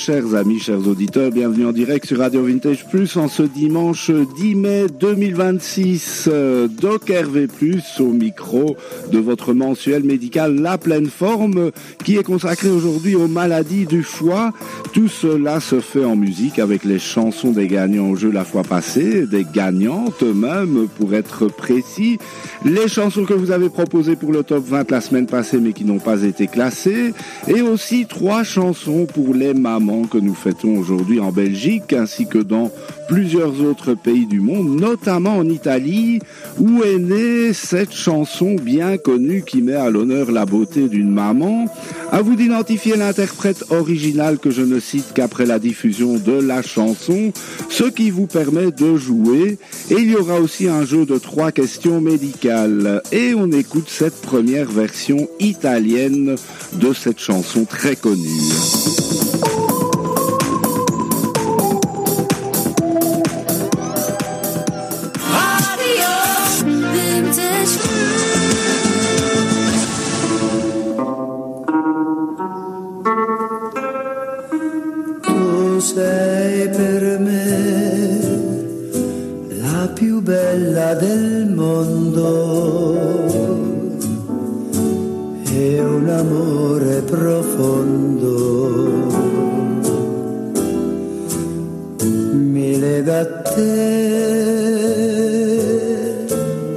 chers amis, chers auditeurs, bienvenue en direct sur Radio Vintage Plus en ce dimanche 10 mai 2026. Doc Hervé Plus au micro de votre mensuel médical La Pleine Forme qui est consacré aujourd'hui aux maladies du foie. Tout cela se fait en musique avec les chansons des gagnants au jeu la fois passée, des gagnantes même pour être précis. Les chansons que vous avez proposées pour le top 20 la semaine passée mais qui n'ont pas été classées. Et aussi 3 chansons pour les mamans que nous fêtons aujourd'hui en Belgique ainsi que dans plusieurs autres pays du monde, notamment en Italie où est née cette chanson bien connue qui met à l'honneur la beauté d'une maman. À vous d'identifier l'interprète original que je ne cite qu'après la diffusion de la chanson, ce qui vous permet de jouer. Et il y aura aussi un jeu de 3 questions médicales. Et on écoute cette première version italienne de cette chanson très connue. Sei per me la più bella del mondo e un amore profondo mi lega a te.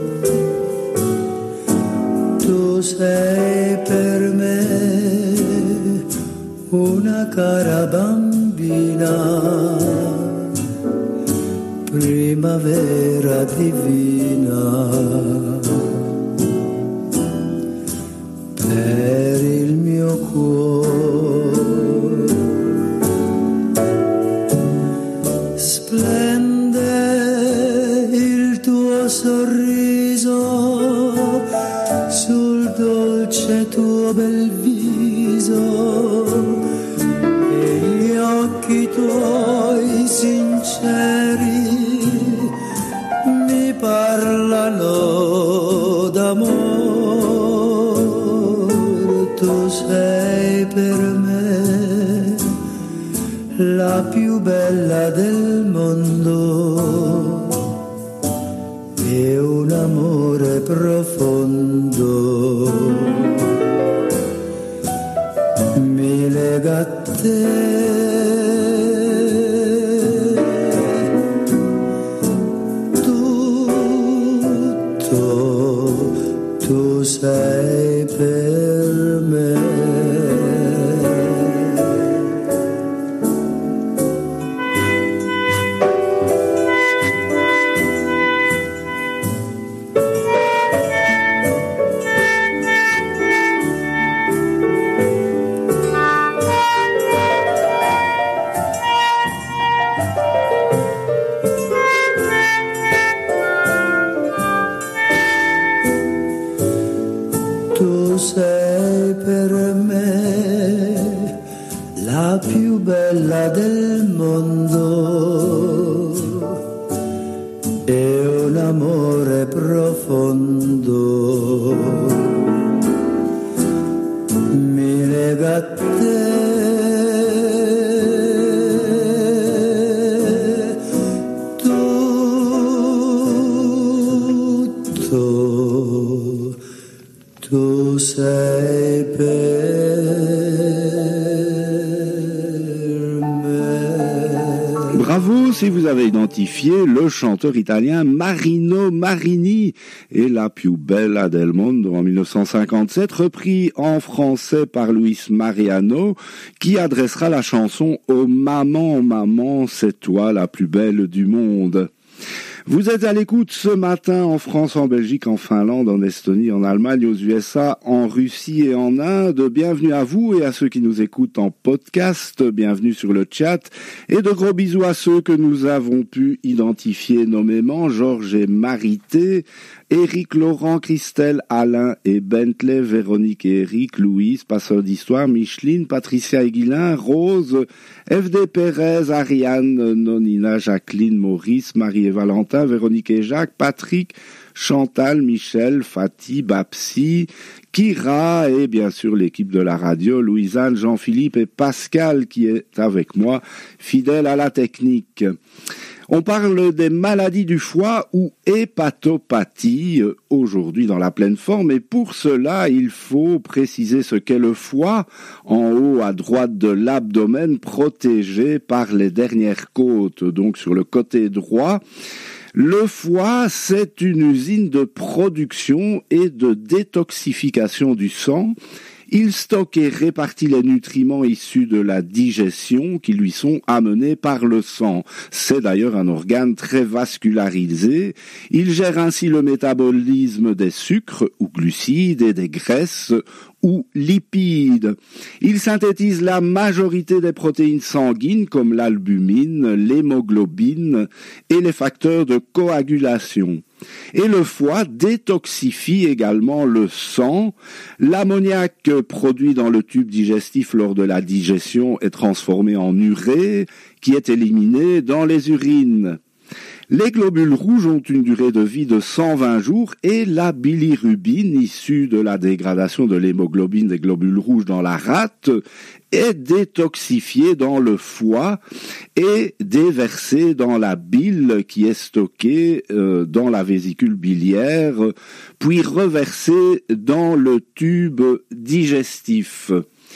Tu sei per me una cara bambina, primavera divina, per il mio cuore. Splende il tuo sorriso sul dolce tuo bel viso, gli occhi tuoi sinceri mi parlano d'amore. Tu sei per me la più bella del mondo e un amore profondo mi lega a te. Tu sei per me. Sei per me la più bella del mondo e un amore profondo mi lega a te. Tu sei per me. Bravo si vous avez identifié le chanteur italien Marino Marini et La più bella del mondo en 1957, repris en français par Luis Mariano, qui adressera la chanson aux mamans. Maman, c'est toi la plus belle du monde. Vous êtes à l'écoute ce matin en France, en Belgique, en Finlande, en Estonie, en Allemagne, aux USA, en Russie et en Inde. Bienvenue à vous et à ceux qui nous écoutent en podcast. Bienvenue sur le chat. Et de gros bisous à ceux que nous avons pu identifier nommément. Georges et Marité, Éric, Laurent, Christelle, Alain et Bentley, Véronique et Éric, Louise, passeur d'histoire, Micheline, Patricia et Guilain, Rose, FD Pérez, Ariane, Nonina, Jacqueline, Maurice, Marie et Valentin, Véronique et Jacques, Patrick, Chantal, Michel, Fatih, Babsi, Kira et bien sûr l'équipe de la radio, Louisanne, Jean-Philippe et Pascal qui est avec moi, fidèle à la technique. On parle des maladies du foie ou hépatopathie aujourd'hui dans la pleine forme et pour cela il faut préciser ce qu'est le foie en haut à droite de l'abdomen protégé par les dernières côtes, donc sur le côté droit. Le foie, c'est une usine de production et de détoxification du sang. Il stocke et répartit les nutriments issus de la digestion qui lui sont amenés par le sang. C'est d'ailleurs un organe très vascularisé. Il gère ainsi le métabolisme des sucres ou glucides et des graisses ou lipides. Il synthétise la majorité des protéines sanguines comme l'albumine, l'hémoglobine et les facteurs de coagulation. Et le foie détoxifie également le sang. L'ammoniac produit dans le tube digestif lors de la digestion est transformé en urée qui est éliminé dans les urines. Les globules rouges ont une durée de vie de 120 jours et la bilirubine, issue de la dégradation de l'hémoglobine des globules rouges dans la rate, est détoxifiée dans le foie et déversée dans la bile qui est stockée dans la vésicule biliaire, puis reversée dans le tube digestif.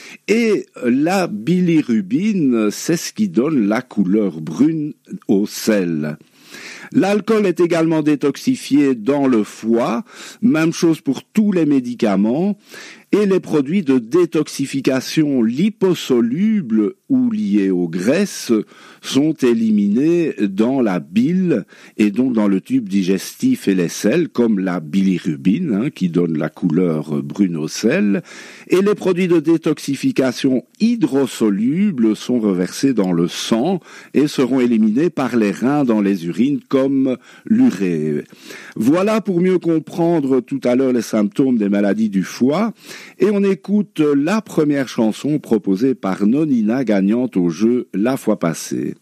Et la bilirubine, c'est ce qui donne la couleur brune au sel. L'alcool est également détoxifié dans le foie, même chose pour tous les médicaments, et les produits de détoxification liposolubles ou liés aux graisses sont éliminés dans la bile et donc dans le tube digestif et les selles, comme la bilirubine qui donne la couleur brune au sel, et les produits de détoxification hydrosolubles sont reversés dans le sang et seront éliminés par les reins dans les urines comme l'urée. Voilà pour mieux comprendre tout à l'heure les symptômes des maladies du foie. Et on écoute la première chanson proposée par Nonina, gagnante au jeu la fois passée.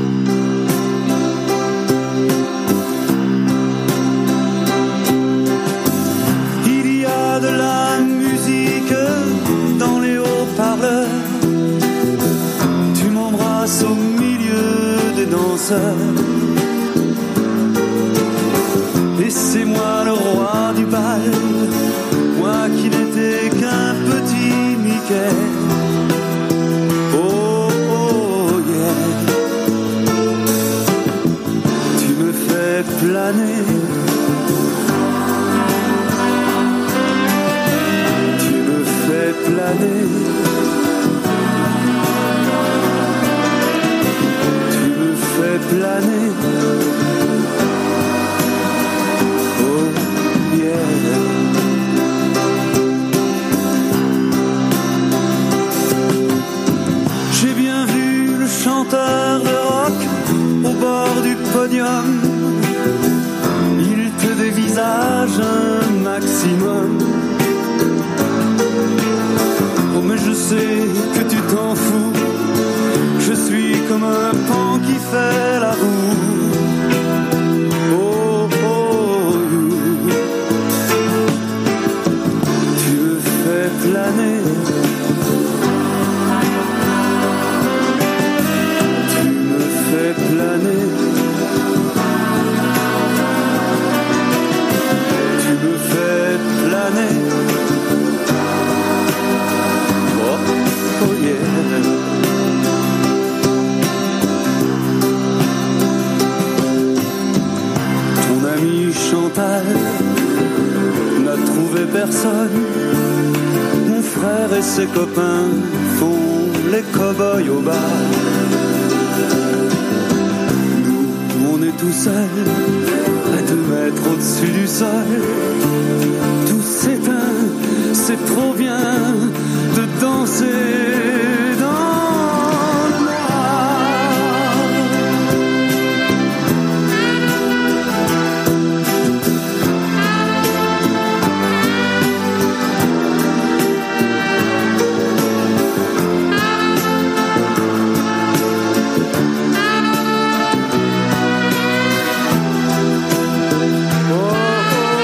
Il y a de la musique dans les haut-parleurs. Tu m'embrasses au milieu des danseurs. Et c'est moi le roi du bal, moi qui n'étais qu'un petit Mickey. Oh, oh, yeah. Tu me fais planer. Tu me fais planer. Tu me fais planer. J'ai bien vu le chanteur de rock au bord du podium. Il te dévisage un maximum. Oh mais je sais que tu t'en fous. Je suis comme un pan qui fait la roue. Oh, oh, tu me fais planer. Planer. Tu me fais planer. Oh, oh yeah. Ton ami Chantal n'a trouvé personne. Mon frère et ses copains font les cow-boys au bar. Tout seul, à 2 mètres au-dessus du sol. Tout s'éteint, c'est trop bien de danser dans le noir. Oh,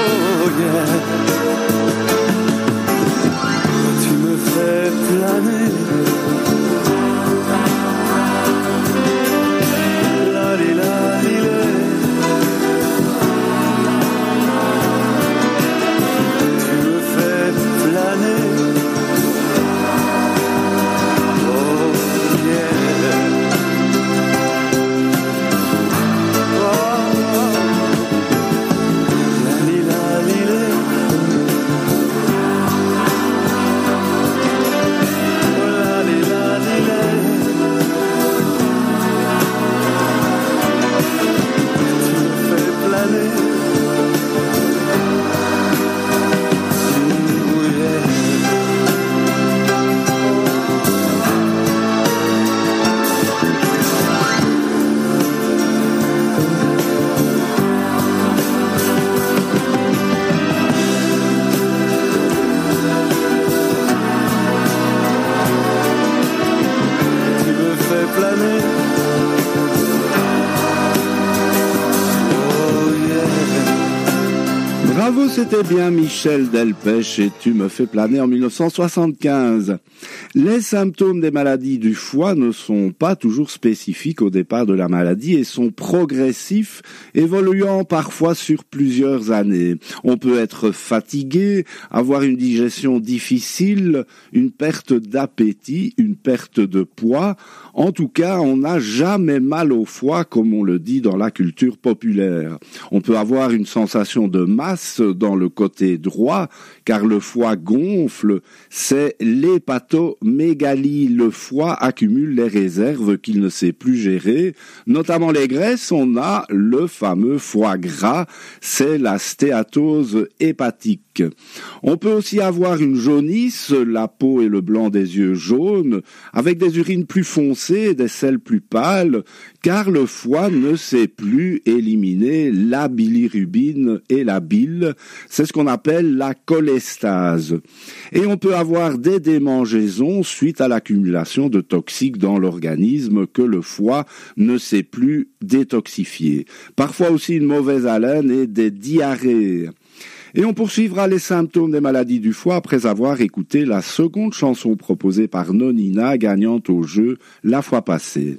Bravo, c'était bien Michel Delpech et Tu me fais planer en 1975. Les symptômes des maladies du foie ne sont pas toujours spécifiques au départ de la maladie et sont progressifs, évoluant parfois sur plusieurs années. On peut être fatigué, avoir une digestion difficile, une perte d'appétit, une perte de poids. En tout cas, on n'a jamais mal au foie, comme on le dit dans la culture populaire. On peut avoir une sensation de masse dans le côté droit, car le foie gonfle, c'est l'hépatomégalie. Le foie accumule les réserves qu'il ne sait plus gérer, notamment les graisses. On a le fameux foie gras, c'est la stéatose hépatique. On peut aussi avoir une jaunisse, la peau et le blanc des yeux jaunes, avec des urines plus foncées, des selles plus pâles, car le foie ne sait plus éliminer la bilirubine et la bile. C'est ce qu'on appelle la cholestase. Et on peut avoir des démangeaisons suite à l'accumulation de toxiques dans l'organisme que le foie ne sait plus détoxifier. Parfois aussi une mauvaise haleine et des diarrhées. Et on poursuivra les symptômes des maladies du foie après avoir écouté la seconde chanson proposée par Nonina, gagnante au jeu la fois passée.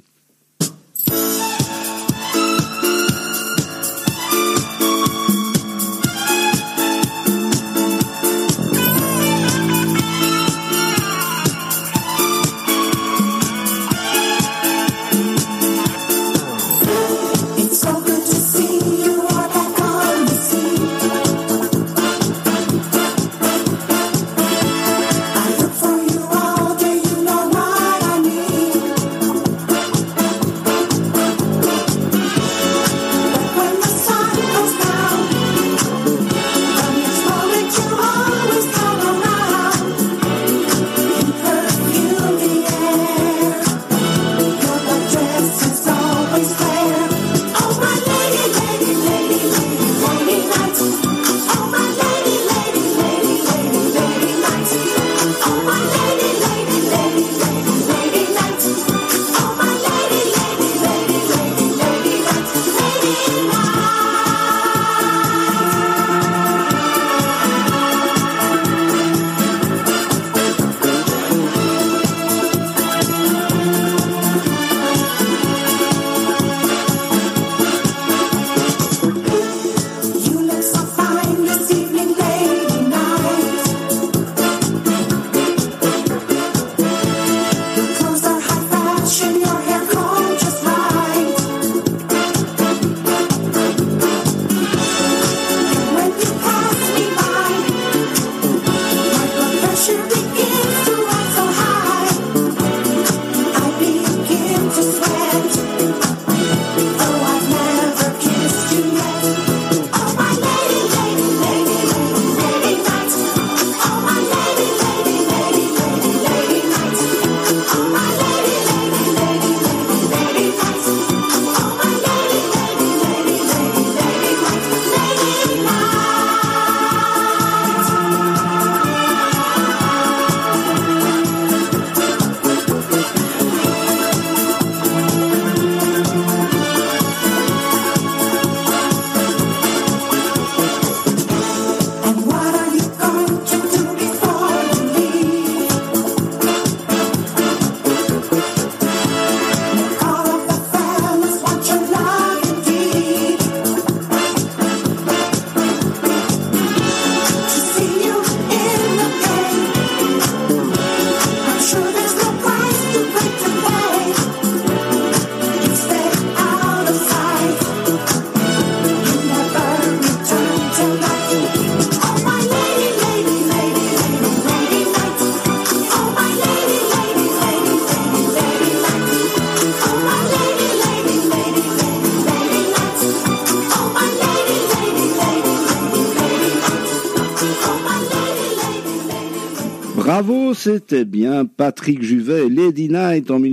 Bravo, c'était bien Patrick Juvet et Lady Night en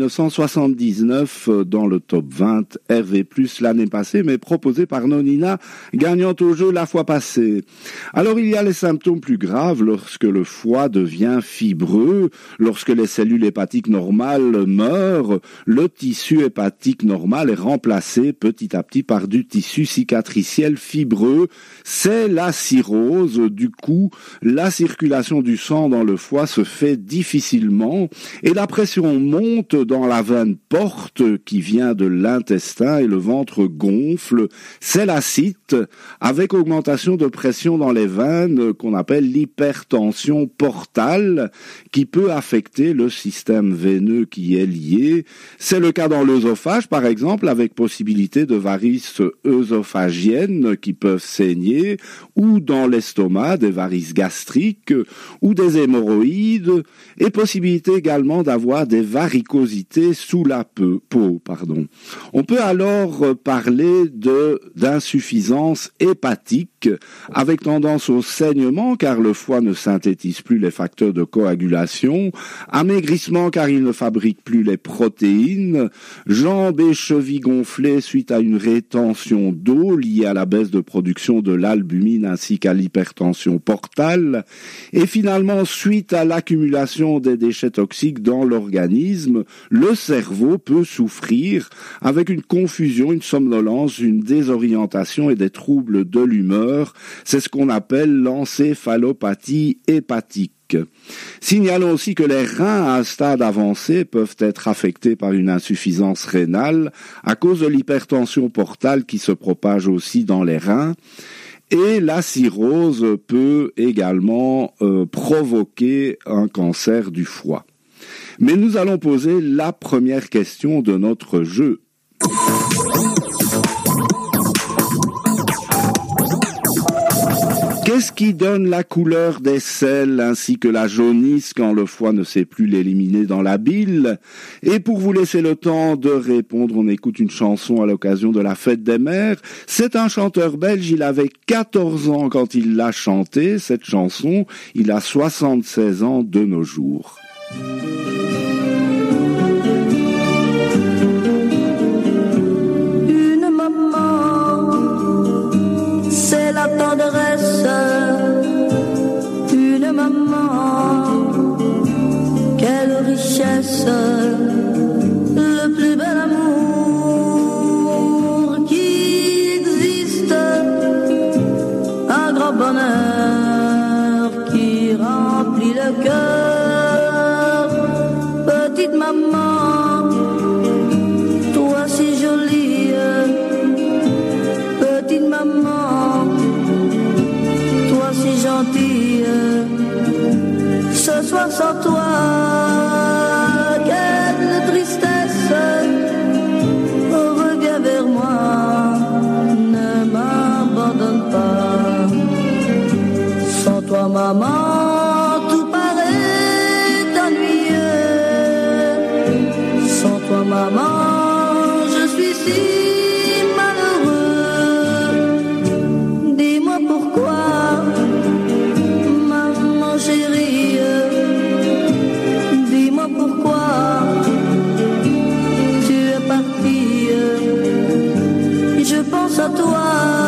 1979 dans le top 20 RV+, l'année passée, mais proposé par Nonina, gagnante au jeu la fois passée. Alors il y a les symptômes plus graves lorsque le foie devient fibreux, lorsque les cellules hépatiques normales meurent, le tissu hépatique normal est remplacé petit à petit par du tissu cicatriciel fibreux. C'est la cirrhose. Du coup, la circulation du sang dans le foie se fait difficilement et la pression monte dans la veine porte qui vient de l'intestin et le ventre gonfle. C'est la cite avec augmentation de pression dans les veines qu'on appelle l'hypertension portale qui peut affecter le système veineux qui est lié. C'est le cas dans l'œsophage par exemple avec possibilité de varices œsophagiennes qui peuvent saigner ou dans l'estomac des varices gastriques ou des hémorroïdes et possibilité également d'avoir des varicosités sous la peau. On peut alors parler d'insuffisance hépatique avec tendance au saignement car le foie ne synthétise plus les facteurs de coagulation, amaigrissement car il ne fabrique plus les protéines, jambes et chevilles gonflées suite à une rétention d'eau liée à la baisse de production de l'albumine ainsi qu'à l'hypertension portale et finalement suite à l'accumulation des déchets toxiques dans l'organisme, le cerveau peut souffrir avec une confusion, une somnolence, une désorientation et des troubles de l'humeur. C'est ce qu'on appelle l'encéphalopathie hépatique. Signalons aussi que les reins à un stade avancé peuvent être affectés par une insuffisance rénale à cause de l'hypertension portale qui se propage aussi dans les reins. Et la cirrhose peut également provoquer un cancer du foie. Mais nous allons poser la première question de notre jeu. Qu'est-ce qui donne la couleur des selles ainsi que la jaunisse quand le foie ne sait plus l'éliminer dans la bile? Et pour vous laisser le temps de répondre, on écoute une chanson à l'occasion de la fête des mères. C'est un chanteur belge, il avait 14 ans quand il l'a chantée, cette chanson. Il a 76 ans de nos jours. Une maman, c'est la tendresse. Une maman, quelle richesse. Le plus bel amour qui existe. Un grand bonheur qui remplit le cœur. Petite maman, toi si jolie. Petite maman, toi si gentille. Ce soir sans toi, quelle tristesse. Reviens vers moi, ne m'abandonne pas. Sans toi maman, tout paraît ennuyeux. Sans toi maman, je suis si malheureux. Dis-moi pourquoi, maman chérie. Dis-moi pourquoi tu es partie. Je pense à toi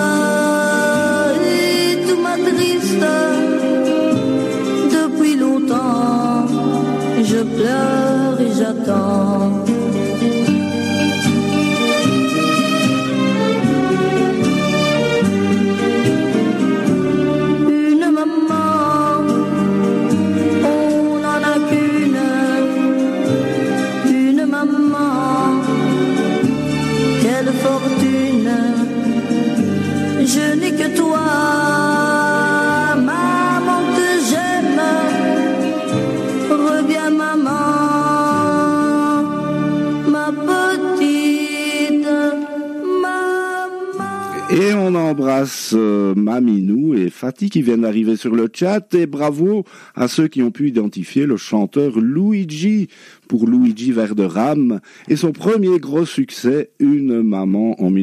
et tout m'attriste. Depuis longtemps, je pleure et j'attends. Une maman, on n'en a qu'une. Une maman, quelle fortune. Je n'ai que toi, maman que j'aime. Reviens maman, ma petite maman. Et on embrasse Maminou et Fatih qui viennent d'arriver sur le chat et bravo à ceux qui ont pu identifier le chanteur Luigi. pour Luigi Verderame et son premier gros succès, Une maman, en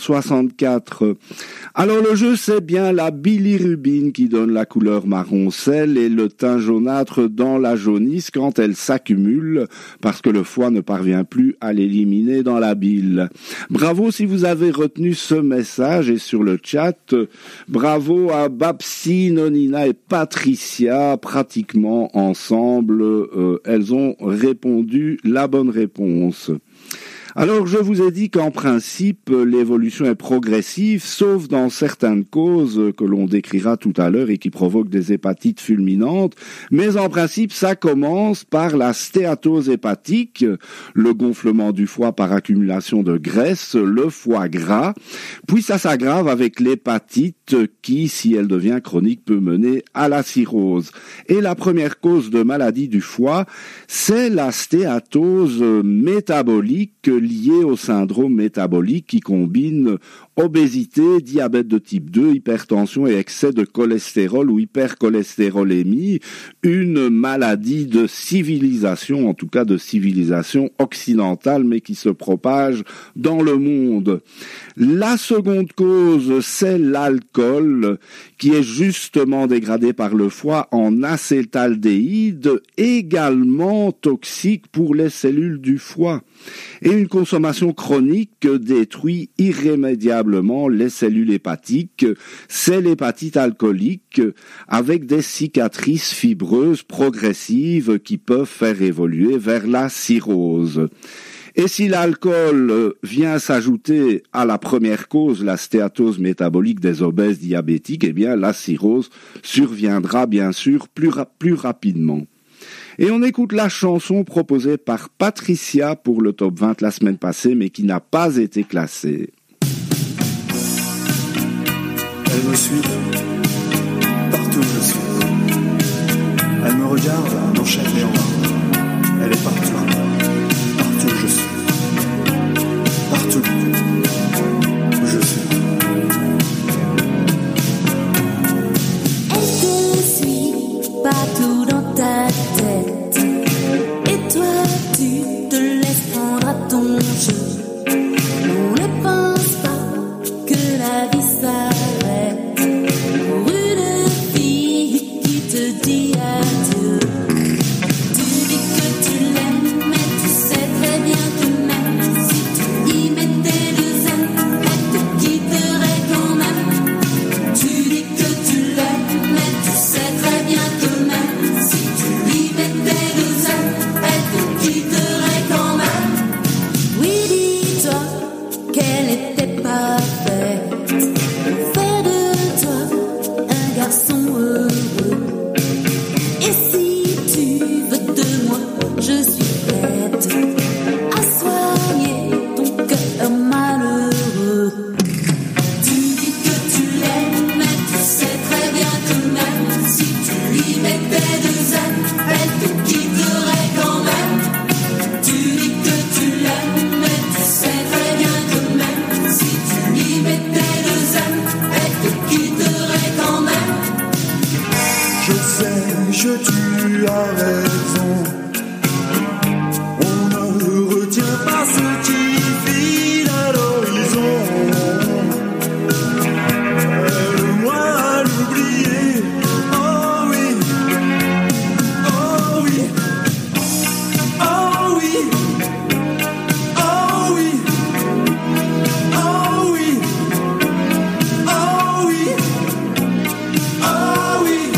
1964. Alors le jeu, c'est bien la bilirubine qui donne la couleur marron sel et le teint jaunâtre dans la jaunisse quand elle s'accumule parce que le foie ne parvient plus à l'éliminer dans la bile. Bravo si vous avez retenu ce message et sur le chat, bravo à Babsi, Nonina et Patricia, pratiquement ensemble, elles ont répondu la bonne réponse. Alors, je vous ai dit qu'en principe, l'évolution est progressive, sauf dans certaines causes que l'on décrira tout à l'heure et qui provoquent des hépatites fulminantes. Mais en principe, ça commence par la stéatose hépatique, le gonflement du foie par accumulation de graisse, le foie gras. Puis ça s'aggrave avec l'hépatite qui, si elle devient chronique, peut mener à la cirrhose. Et la première cause de maladie du foie, c'est la stéatose métabolique lié au syndrome métabolique qui combine obésité, diabète de type 2, hypertension et excès de cholestérol ou hypercholestérolémie, une maladie de civilisation, en tout cas de civilisation occidentale, mais qui se propage dans le monde. La seconde cause, c'est l'alcool, qui est justement dégradé par le foie en acétaldéhyde, également toxique pour les cellules du foie. Et une consommation chronique détruit irrémédiablement les cellules hépatiques, c'est l'hépatite alcoolique, avec des cicatrices fibreuses progressives qui peuvent faire évoluer vers la cirrhose. Et si l'alcool vient s'ajouter à la première cause, la stéatose métabolique des obèses diabétiques, eh bien la cirrhose surviendra bien sûr plus rapidement. Et on écoute la chanson proposée par Patricia pour le top 20 la semaine passée, mais qui n'a pas été classée. Elle me suit, partout où je suis. Elle me regarde dans chaque miroir. Elle est partout, partout où je suis. Partout où je suis. Elle te suit partout dans ta tête. Et toi, tu te laisses prendre à ton jeu. On ne pense pas que la vie s'arrête pour une fille qui te dit adieu. Tu dis que tu l'aimes, mais tu sais très bien que même si tu y mettais le zen, elle te quitterait quand même. Tu dis que tu l'aimes, mais tu sais très bien que même si tu y mettais le zen, elle te quitterait quand même. Oui, dis-toi qu'elle était parfaite pour faire de toi un garçon heureux. Et si tu veux de moi, je suis prête à soigner ton cœur malheureux. Tu dis que tu l'aimes, mais tu sais très bien que même si tu lui mettais de zen, elle te quitterait quand même. Tu dis que tu l'aimes, mais tu sais très bien que même si tu lui mettais de zen, elle te quitterait quand même. Je sais, tu as raison. On ne retient pas ce qui file à l'horizon. Aide-moi à l'oublier. Oh oui, oh oui, oh oui, oh oui, oh oui, oh oui, oh oui.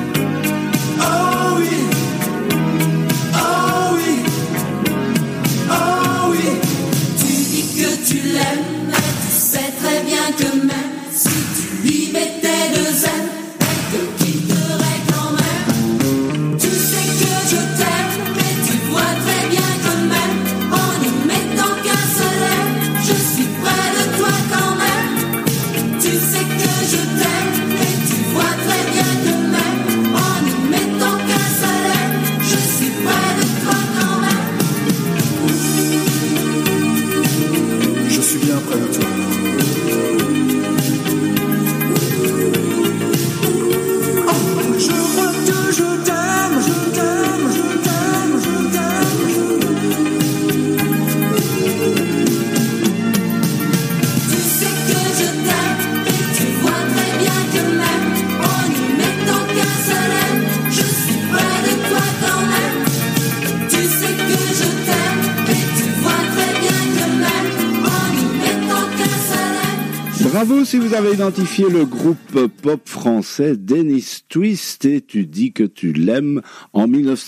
Oh oui, oh oui, oh oui. Tu dis que tu l'aimes, mais tu sais très bien que même si tu lui mettais de zen, elle te quitterait quand même. Tu sais que je t'aime, mais tu vois très bien que même en n'y mettant qu'un seul aime, je suis près de toi quand même. Tu sais que je t'aime, mais tu vois très bien que même en n'y mettant qu'un seul aime, je suis près de toi quand même. Je suis bien près de toi. Oh, je crois que je t'aime, je t'aime, je t'aime, je t'aime. Bravo si vous avez identifié le groupe pop français Dennis Twist et Tu dis que tu l'aimes en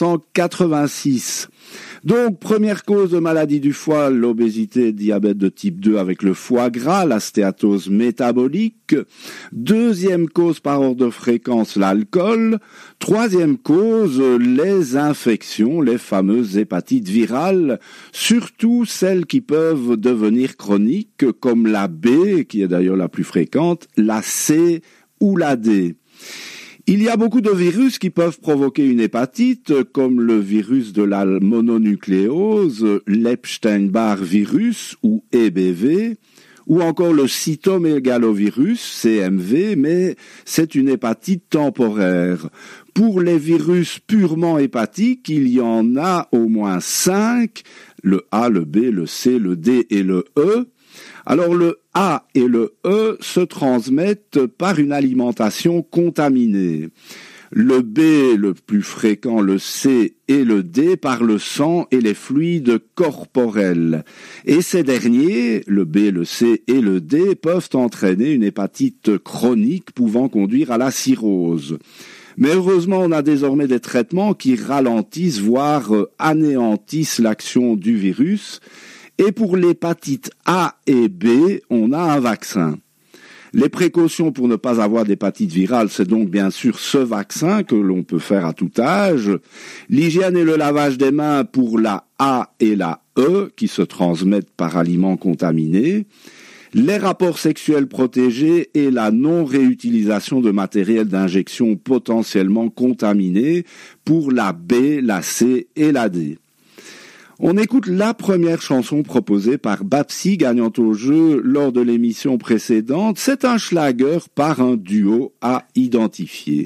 1986. Donc, première cause de maladie du foie, l'obésité, diabète de type 2 avec le foie gras, la stéatose métabolique. Deuxième cause par ordre de fréquence, l'alcool. Troisième cause, les infections, les fameuses hépatites virales, surtout celles qui peuvent devenir chroniques, comme la B, qui est d'ailleurs la plus fréquente, la C ou la D. Il y a beaucoup de virus qui peuvent provoquer une hépatite, comme le virus de la mononucléose, l'Epstein-Barr virus ou EBV, ou encore le cytomégalovirus, CMV, mais c'est une hépatite temporaire. Pour les virus purement hépatiques, il y en a au moins 5, le A, le B, le C, le D et le E. Alors le A et le E se transmettent par une alimentation contaminée. Le B, le plus fréquent, le C et le D, par le sang et les fluides corporels. Et ces derniers, le B, le C et le D, peuvent entraîner une hépatite chronique pouvant conduire à la cirrhose. Mais heureusement, on a désormais des traitements qui ralentissent, voire anéantissent l'action du virus. Et pour l'hépatite A et B, on a un vaccin. Les précautions pour ne pas avoir d'hépatite virale, c'est donc bien sûr ce vaccin que l'on peut faire à tout âge. L'hygiène et le lavage des mains pour la A et la E, qui se transmettent par aliments contaminés. Les rapports sexuels protégés et la non-réutilisation de matériel d'injection potentiellement contaminé pour la B, la C et la D. On écoute la première chanson proposée par Babsy, gagnant au jeu lors de l'émission précédente. C'est un schlager par un duo à identifier.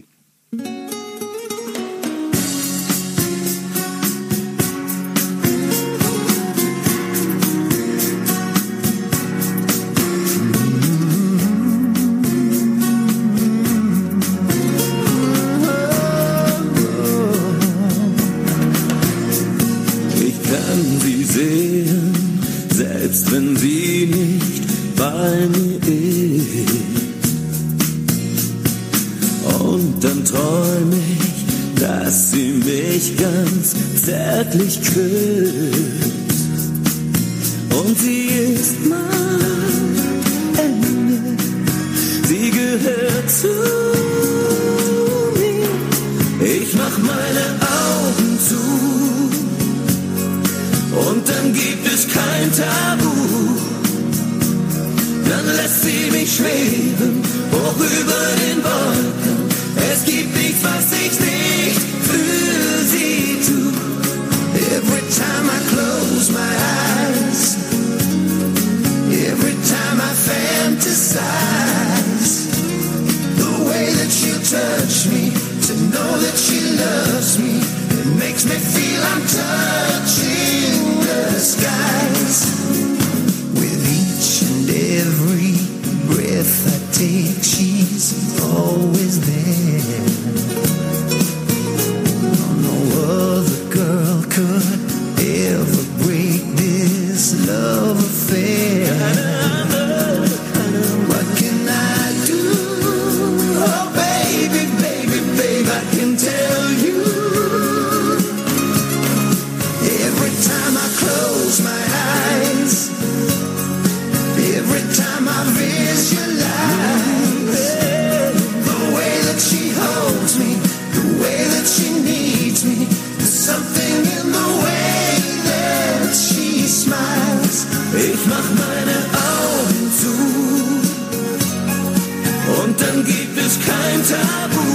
Selbst wenn sie nicht bei mir ist. Und dann träume ich, dass sie mich ganz zärtlich küsst. Und sie ist mein Engel, sie gehört zu mir. Ich mach meine Augen zu. Und dann gibt es kein Tabu, dann lässt sie mich schweben, hoch über den Wolken. Es gibt nichts, was ich nicht für sie tu. Every time I close my eyes, every time I fantasize, the way that she'll touch me, to know that she loves me, it makes me feel I'm touching the skies. With each and every breath I take, she's always there. No other girl could ever break this love affair. What can I do? Oh baby, baby, babe, I can tell you. Every time I close my eyes, every time I visualize the way that she holds me, the way that she needs me, there's something in the way that she smiles. Ich mach meine Augen zu und dann gibt es kein Tabu,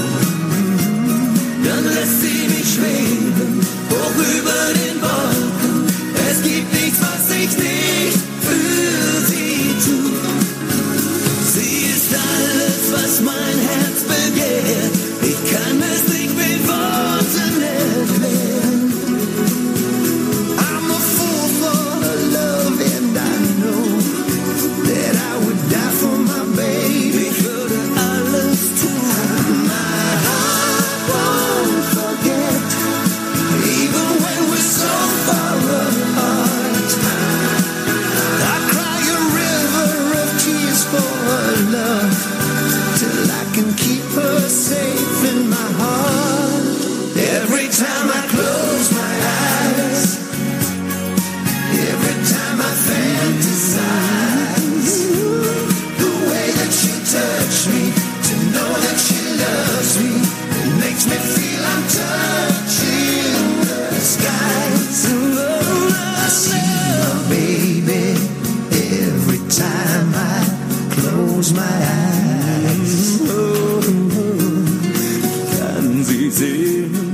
dann lässt sie mich schweben, hoch über den Wolken. Es gibt nichts, was ich nicht für sie tu. Sie ist alles, was mein Herz begehrt. Ich kann es nicht mit Worten erklären. I'm a fool for love and I know that I would die for my baby. Ich würde alles tun.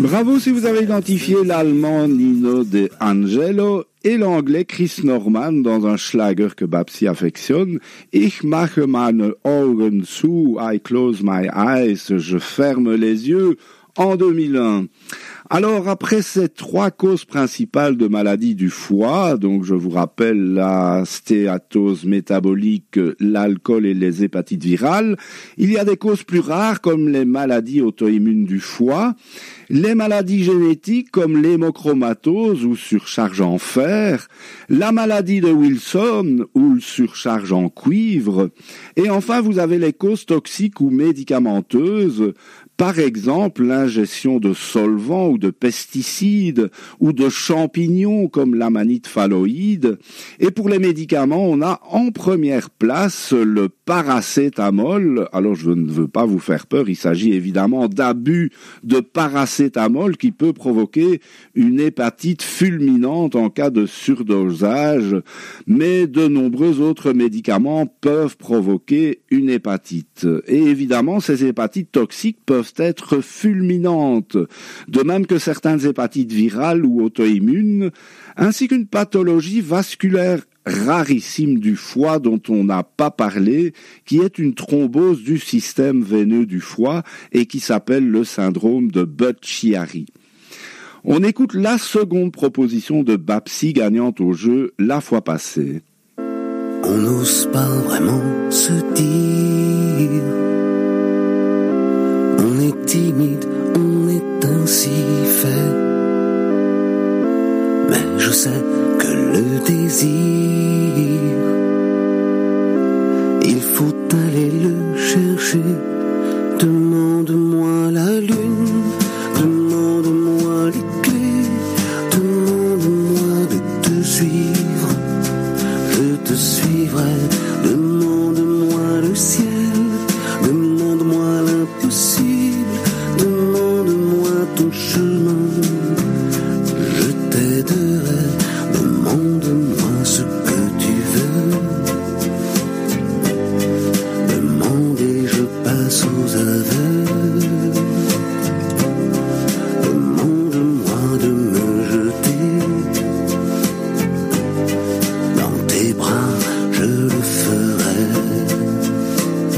Bravo si vous avez identifié l'allemand Nino De Angelo et l'anglais Chris Norman dans un Schlager que Babsi affectionne. Ich mache meine Augen zu, I close my eyes, je ferme les yeux, en 2001. Alors, après ces 3 causes principales de maladie du foie, donc je vous rappelle la stéatose métabolique, l'alcool et les hépatites virales, il y a des causes plus rares comme les maladies auto-immunes du foie, les maladies génétiques comme l'hémochromatose ou surcharge en fer, la maladie de Wilson ou le surcharge en cuivre, et enfin vous avez les causes toxiques ou médicamenteuses, par exemple l'ingestion de solvants ou de pesticides ou de champignons comme l'amanite phalloïde. Et pour les médicaments, on a en première place le paracétamol. Alors je ne veux pas vous faire peur, il s'agit évidemment d'abus de paracétamol qui peut provoquer une hépatite fulminante en cas de surdosage, mais de nombreux autres médicaments peuvent provoquer une hépatite. Et évidemment, ces hépatites toxiques peuvent être fulminantes, de même que certaines hépatites virales ou auto-immunes, ainsi qu'une pathologie vasculaire rarissime du foie dont on n'a pas parlé, qui est une thrombose du système veineux du foie et qui s'appelle le syndrome de Budd-Chiari. On écoute la seconde proposition de Babsi gagnante au jeu la fois passée. On n'ose pas vraiment se dire, on est timide, on est ainsi fait, mais je sais que le désir, il faut aller le chercher. Demande-moi la lune, demande-moi les clés, demande-moi de te suivre, je te suivrai. Demande-moi le ciel, demande-moi l'impossible, demande-moi ton chemin, je t'aiderai. Demande-moi ce que tu veux, demande et je passe aux aveux. Demande-moi de me jeter dans tes bras, je le ferai.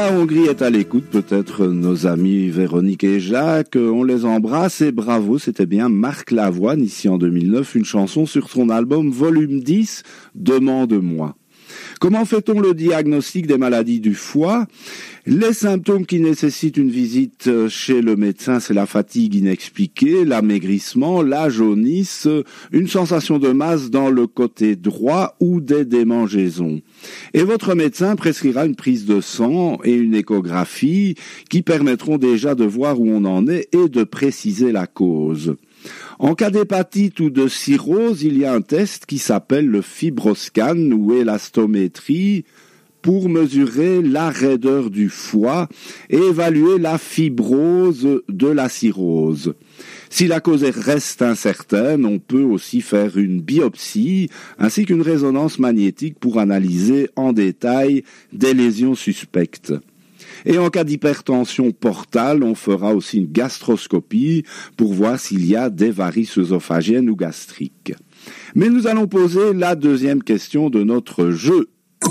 la Hongrie est à l'écoute, peut-être nos amis Véronique et Jacques, on les embrasse et bravo, c'était bien Marc Lavoine, ici en 2009, une chanson sur son album Volume 10, Demande-moi. Comment fait-on le diagnostic des maladies du foie ? Les symptômes qui nécessitent une visite chez le médecin, c'est la fatigue inexpliquée, l'amaigrissement, la jaunisse, une sensation de masse dans le côté droit ou des démangeaisons. Et votre médecin prescrira une prise de sang et une échographie qui permettront déjà de voir où on en est et de préciser la cause. En cas d'hépatite ou de cirrhose, il y a un test qui s'appelle le fibroscan ou élastométrie pour mesurer la raideur du foie et évaluer la fibrose de la cirrhose. Si la cause reste incertaine, on peut aussi faire une biopsie ainsi qu'une résonance magnétique pour analyser en détail des lésions suspectes. Et en cas d'hypertension portale, on fera aussi une gastroscopie pour voir s'il y a des varices œsophagiennes ou gastriques. Mais nous allons poser la deuxième question de notre jeu.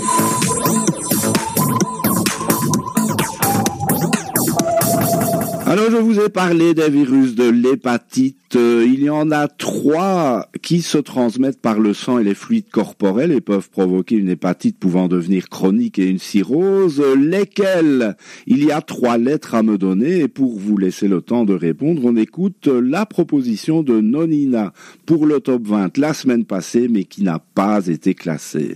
Alors, je vous ai parlé des virus de l'hépatite. Il y en a 3 qui se transmettent par le sang et les fluides corporels et peuvent provoquer une hépatite pouvant devenir chronique et une cirrhose. Lesquels ? Il y a 3 lettres à me donner et pour vous laisser le temps de répondre, on écoute la proposition de Nonina pour le top 20 la semaine passée mais qui n'a pas été classée.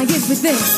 I get with this?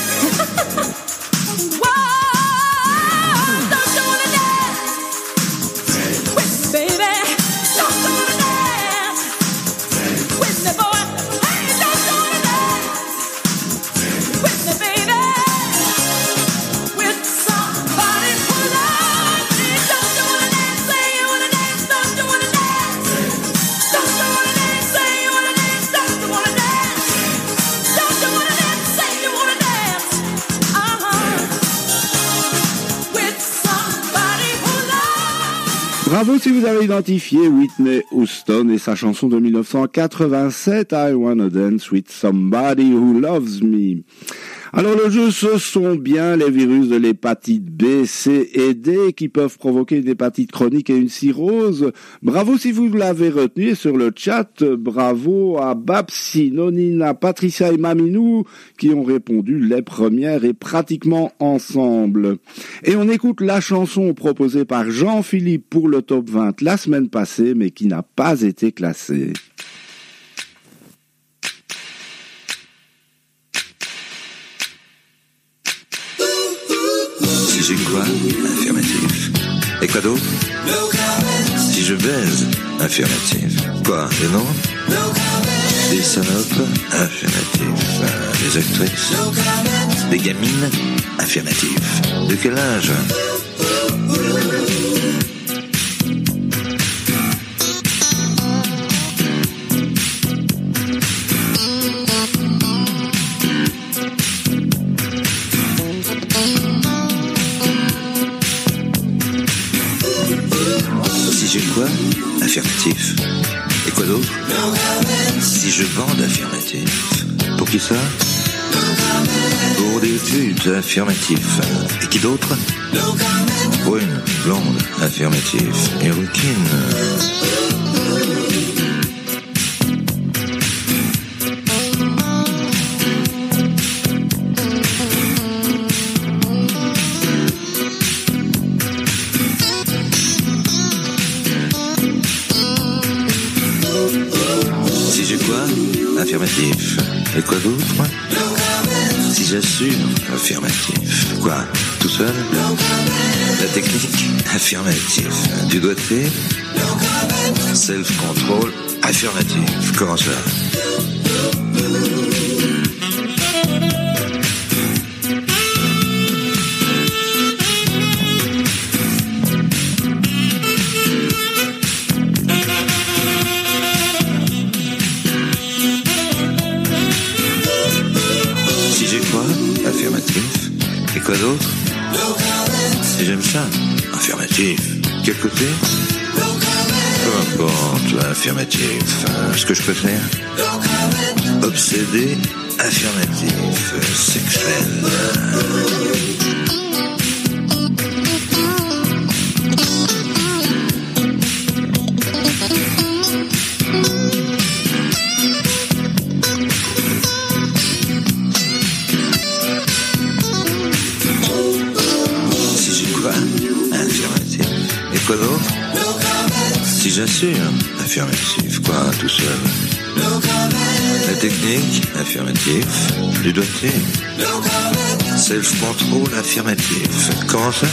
Bravo si vous avez identifié Whitney Houston et sa chanson de 1987, I Wanna Dance with Somebody Who Loves Me. Alors le jeu, ce sont bien les virus de l'hépatite B, C et D qui peuvent provoquer une hépatite chronique et une cirrhose. Bravo si vous l'avez retenu et sur le chat, bravo à Babsi, Nonina, Patricia et Maminou qui ont répondu les premières et pratiquement ensemble. Et on écoute la chanson proposée par Jean-Philippe pour le top 20 la semaine passée mais qui n'a pas été classée. Si j'ai quoi? Affirmatif. Et quoi d'autre? Si je baise? Affirmatif. Quoi? Des noms? Des salopes? Affirmatif. Des actrices? Des gamines? Affirmatif. De quel âge? Si j'ai quoi? Affirmatif. Et quoi d'autre? Si je bande? Affirmatif. Pour qui ça? Pour des putes? Affirmatif. Et qui d'autre? Brune, blonde? Affirmatif. Et rouquine? Affirmatif. Et quoi d'autre? Si j'assume? Affirmatif. Quoi? Tout seul? La technique? Affirmatif. Du doigté? Self-control? Affirmatif. Comment ça? Affirmatif. Et quoi d'autre? Si j'aime ça? Affirmatif. Quel côté? Peu importe, affirmatif. Ce que je préfère? Obsédé, affirmatif, sexuel. Quoi d'autre? Si j'assure? Affirmatif. Quoi? Tout seul? La technique? Affirmatif. Du doigté? Self-control? Affirmatif. Comment ça?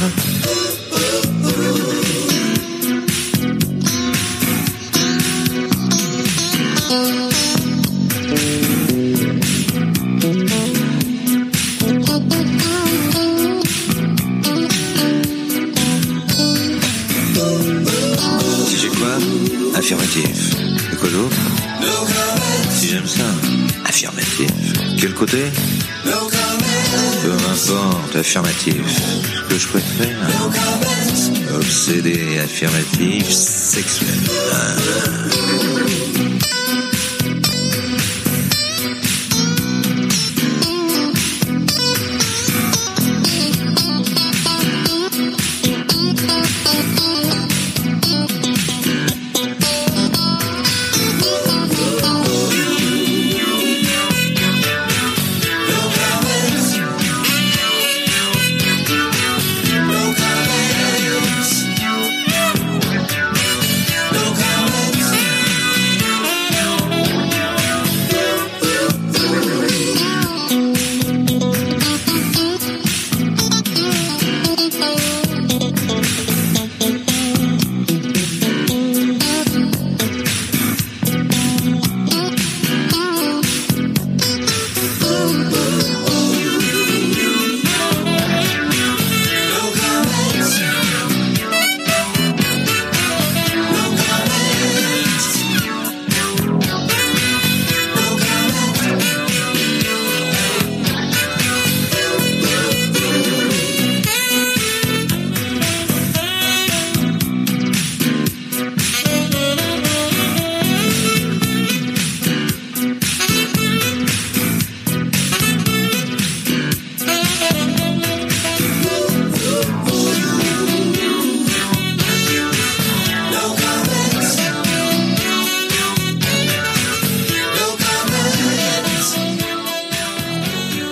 Affirmatif. Et quoi d'autre? Si j'aime ça? Affirmatif. Quel côté? Peu importe, affirmatif. Ce que je préfère? Obsédé, affirmatif, sexuel.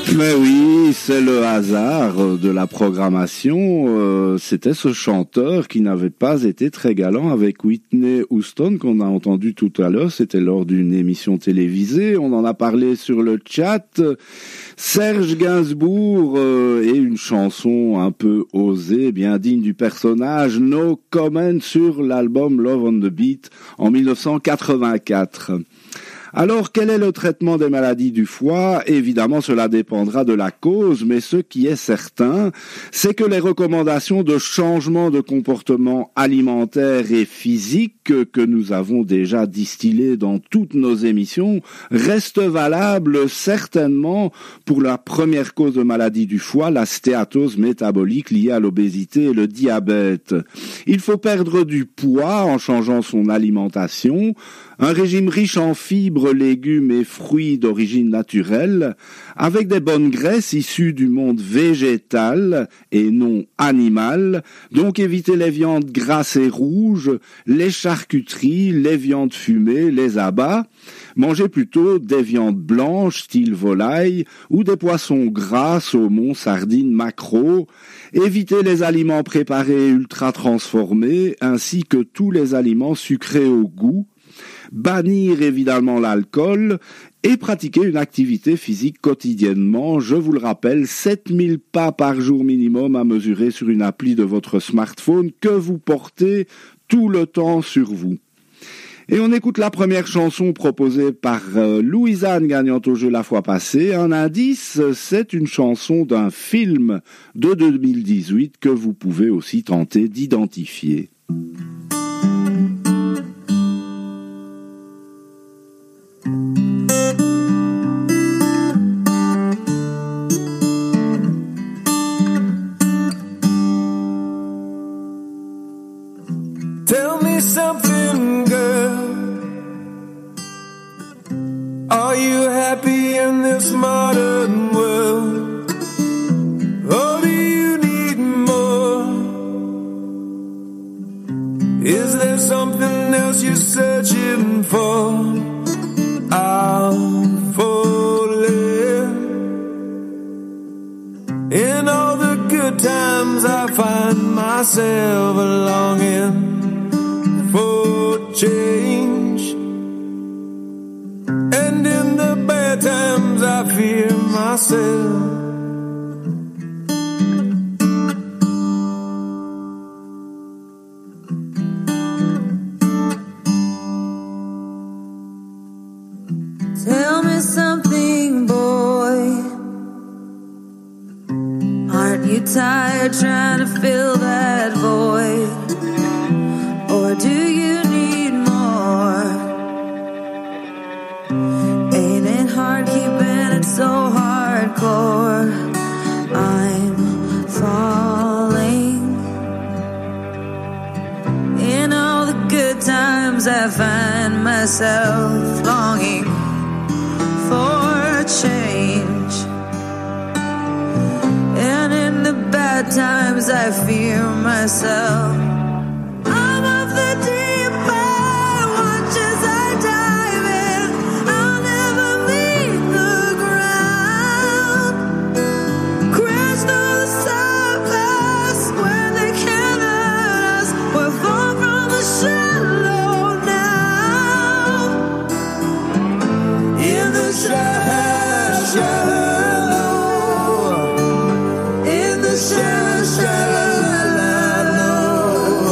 Mais oui, c'est le hasard de la programmation. C'était ce chanteur qui n'avait pas été très galant avec Whitney Houston qu'on a entendu tout à l'heure. C'était lors d'une émission télévisée. On en a parlé sur le chat. Serge Gainsbourg et une chanson un peu osée, bien digne du personnage, No Comment, sur l'album Love on the Beat en 1984. Alors, quel est le traitement des maladies du foie ? Évidemment, cela dépendra de la cause, mais ce qui est certain, c'est que les recommandations de changement de comportement alimentaire et physique que nous avons déjà distillées dans toutes nos émissions restent valables certainement pour la première cause de maladie du foie, la stéatose métabolique liée à l'obésité et le diabète. Il faut perdre du poids en changeant son alimentation, un régime riche en fibres, légumes et fruits d'origine naturelle, avec des bonnes graisses issues du monde végétal et non animal, donc éviter les viandes grasses et rouges, les charcuteries, les viandes fumées, les abats, manger plutôt des viandes blanches, style volaille, ou des poissons gras, saumon, sardines, maquereaux, éviter les aliments préparés ultra transformés, ainsi que tous les aliments sucrés au goût, bannir évidemment l'alcool et pratiquer une activité physique quotidiennement. Je vous le rappelle, 7000 pas par jour minimum à mesurer sur une appli de votre smartphone que vous portez tout le temps sur vous. Et on écoute la première chanson proposée par Louisanne, gagnante au jeu la fois passée. Un indice, c'est une chanson d'un film de 2018 que vous pouvez aussi tenter d'identifier. Tell me something, girl. Are you happy in this modern world? Or do you need more? Is there something else you're searching for? I'm falling. In all the good times I find myself longing for change, and in the bad times I fear myself. Tell me something, boy. Aren't you tired trying to fill that void? Or do you need more? Ain't it hard keeping it so hardcore? I'm falling. In all the good times I find myself longing for change, and in the bad times I fear myself. I'm of the deep end, watch as I dive in. I'll never meet the ground. Crash through the surface where they can't hurt us. We're far from the shallow now. In the shallow, in the shallow.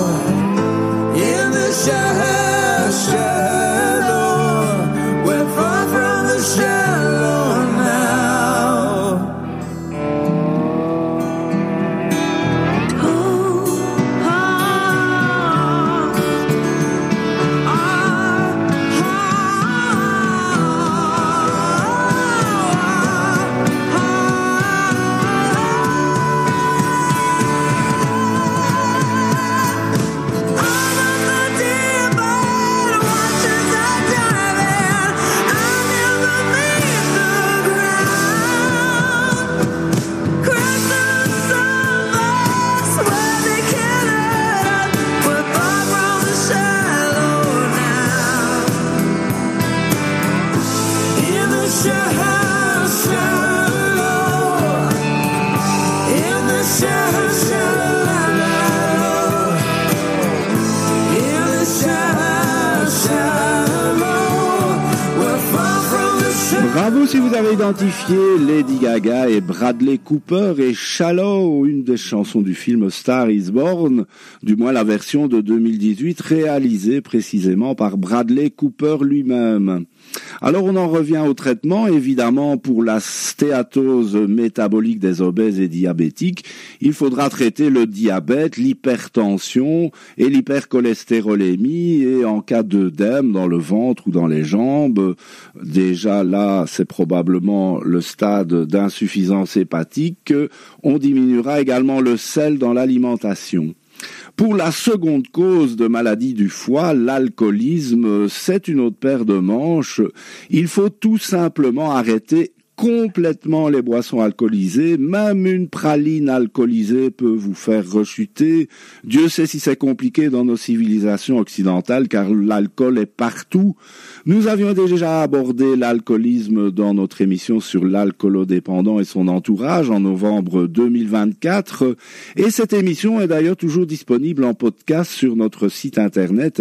Si vous avez identifié Lady Gaga et Bradley Cooper et Shallow, une des chansons du film Star is Born, du moins la version de 2018 réalisée précisément par Bradley Cooper lui-même. Alors on en revient au traitement, évidemment pour la stéatose métabolique des obèses et diabétiques, il faudra traiter le diabète, l'hypertension et l'hypercholestérolémie et en cas d'œdème dans le ventre ou dans les jambes, déjà là c'est probablement le stade d'insuffisance hépatique, on diminuera également le sel dans l'alimentation. Pour la seconde cause de maladie du foie, l'alcoolisme, c'est une autre paire de manches. Il faut tout simplement arrêter complètement les boissons alcoolisées. Même une praline alcoolisée peut vous faire rechuter. Dieu sait si c'est compliqué dans nos civilisations occidentales car l'alcool est partout. Nous avions déjà abordé l'alcoolisme dans notre émission sur l'alcoolodépendant et son entourage en novembre 2024 et cette émission est d'ailleurs toujours disponible en podcast sur notre site internet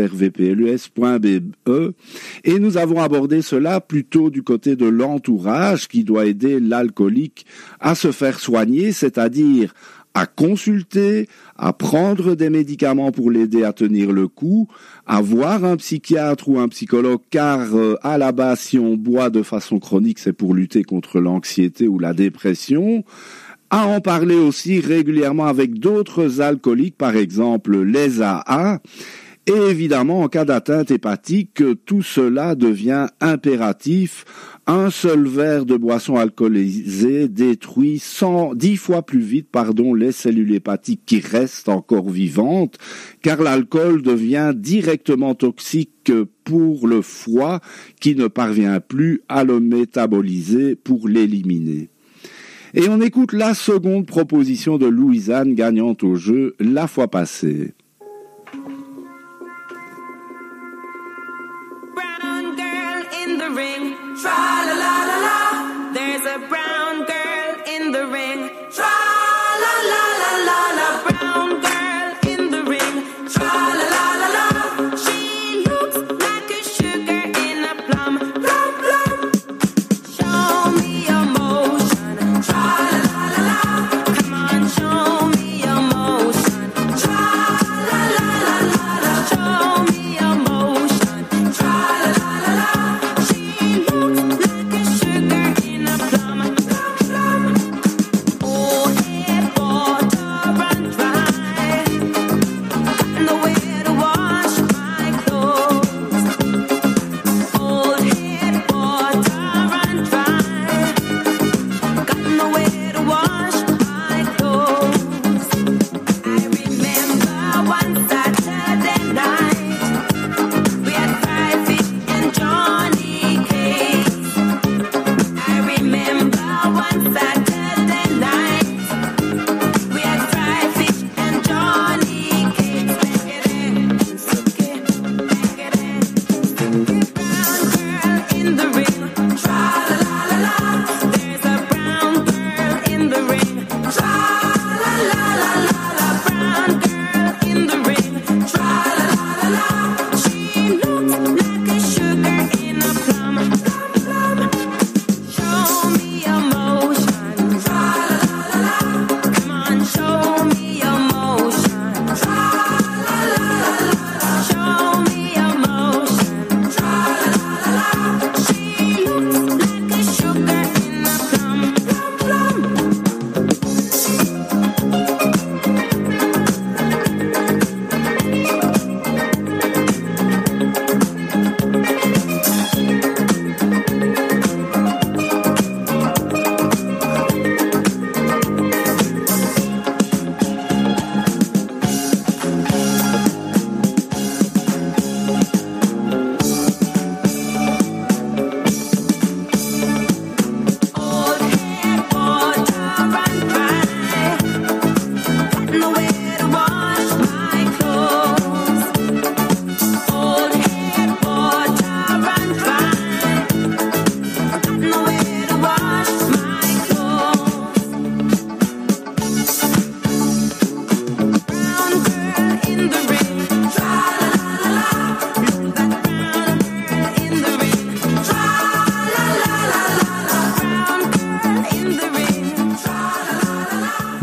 rvplus.be et nous avons abordé cela plutôt du côté de l'entourage qui doit aider l'alcoolique à se faire soigner, c'est-à-dire à consulter, à prendre des médicaments pour l'aider à tenir le coup, à voir un psychiatre ou un psychologue, car à la base, si on boit de façon chronique, c'est pour lutter contre l'anxiété ou la dépression, à en parler aussi régulièrement avec d'autres alcooliques, par exemple les AA, et évidemment, en cas d'atteinte hépatique, tout cela devient impératif. Un seul verre de boisson alcoolisée détruit 10 fois plus vite, les cellules hépatiques qui restent encore vivantes, car l'alcool devient directement toxique pour le foie qui ne parvient plus à le métaboliser pour l'éliminer. Et on écoute la seconde proposition de Louisanne gagnante au jeu la fois passée. Tra la la la la, there's a brown girl in the ring. Tra la la la la la, brown girl in the ring. Tra la la la la, she looks like a sugar in a plum, plum plum. Show me your motion. Tra la la la la, come on, show me your motion. Tra la la la la la, show me your motion. Tra la la la la, she looks like a sugar in a plum, plum plum. Oh,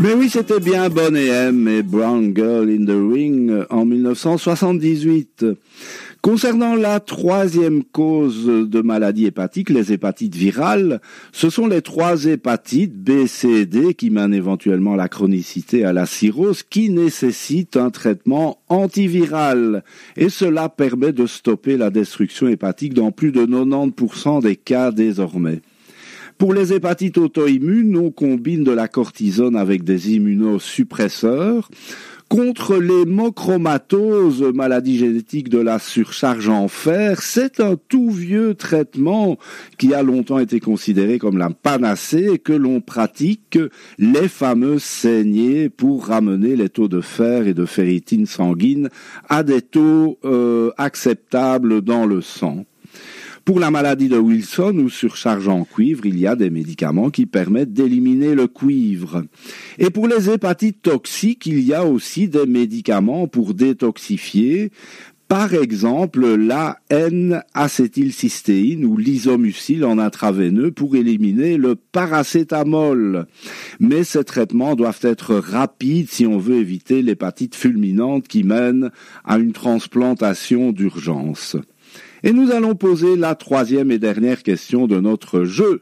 Mais oui, c'était bien Boney M et Brown Girl in the Ring en 1978. Concernant la troisième cause de maladie hépatique, les hépatites virales, ce sont les trois hépatites B, C et D qui mènent éventuellement à la chronicité, à la cirrhose, qui nécessitent un traitement antiviral. Et cela permet de stopper la destruction hépatique dans plus de 90% des cas désormais. Pour les hépatites auto-immunes, on combine de la cortisone avec des immunosuppresseurs. Contre l'hémochromatose, maladie génétique de la surcharge en fer, c'est un tout vieux traitement qui a longtemps été considéré comme la panacée et que l'on pratique les fameuses saignées pour ramener les taux de fer et de ferritine sanguine à des taux acceptables dans le sang. Pour la maladie de Wilson ou surcharge en cuivre, il y a des médicaments qui permettent d'éliminer le cuivre. Et pour les hépatites toxiques, il y a aussi des médicaments pour détoxifier. Par exemple, la N-acétylcystéine ou l'isomucil en intraveineux pour éliminer le paracétamol. Mais ces traitements doivent être rapides si on veut éviter l'hépatite fulminante qui mène à une transplantation d'urgence. Et nous allons poser la troisième et dernière question de notre jeu.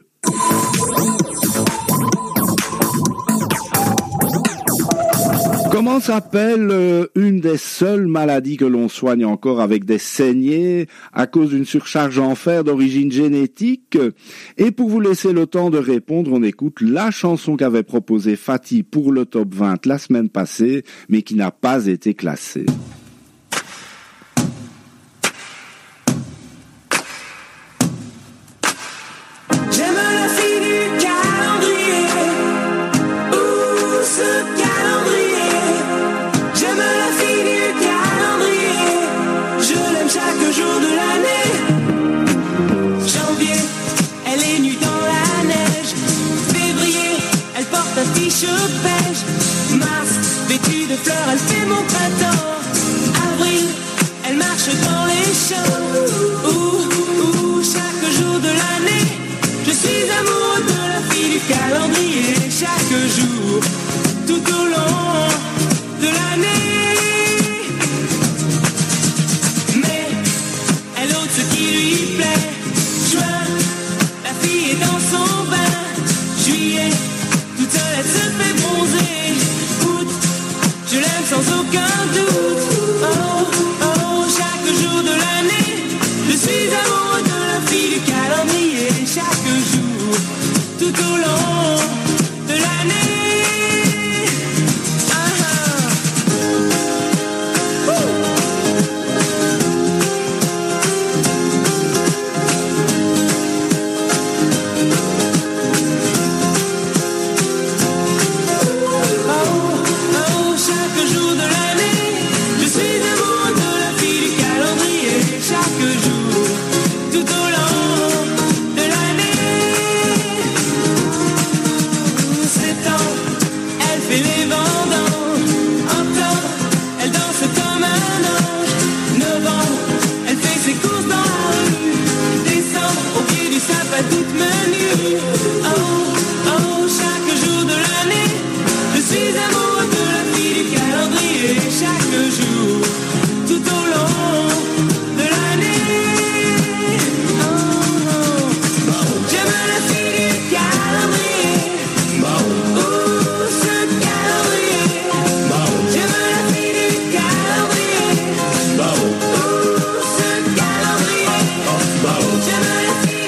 Comment s'appelle une des seules maladies que l'on soigne encore avec des saignées à cause d'une surcharge en fer d'origine génétique? Et pour vous laisser le temps de répondre, on écoute la chanson qu'avait proposée Fatih pour le top 20 la semaine passée, mais qui n'a pas été classée. Pêche, mars, vêtue de fleurs, elle fait mon printemps. Avril, elle marche dans les champs. Chaque jour de l'année, je suis amoureux de la fille du calendrier. Chaque jour, tout au long de l'année. Mais elle ôte ce qui lui plaît. Juin, la fille est dans son bain. Juillet, toute seule elle se fait bronzer. Août, je l'aime sans aucun doute. Chaque jour de l'année, je suis amoureux de la fille du calendrier. Chaque jour, tout au long de l'année. Toute menue. Chaque jour de l'année, je suis amoureux de la fille du calendrier. Chaque jour, tout au long de l'année. J'aime la fille du calendrier. Ce calendrier. J'aime la fille du calendrier. Ce calendrier. J'aime la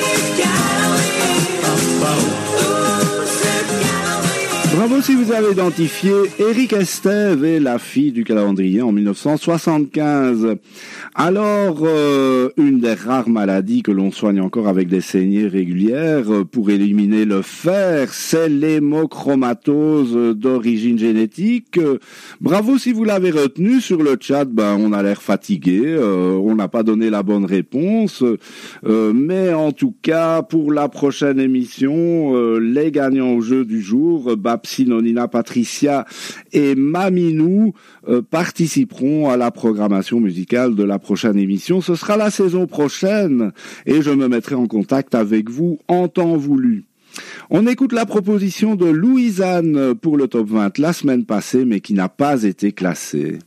Bravo si vous avez identifié Éric Estève et la fille du calendrier en 1975. Alors, une des rares maladies que l'on soigne encore avec des saignées régulières pour éliminer le fer, c'est l'hémochromatose d'origine génétique. Bravo si vous l'avez retenu sur le chat, on a l'air fatigué, on n'a pas donné la bonne réponse, mais en tout cas, pour la prochaine émission, les gagnants au jeu du jour, Babsi, Nonina, Patricia et Maminou participeront à la programmation musicale de la prochaine émission. Ce sera la saison prochaine et je me mettrai en contact avec vous en temps voulu. On écoute la proposition de Louisanne pour le top 20 la semaine passée, mais qui n'a pas été classée.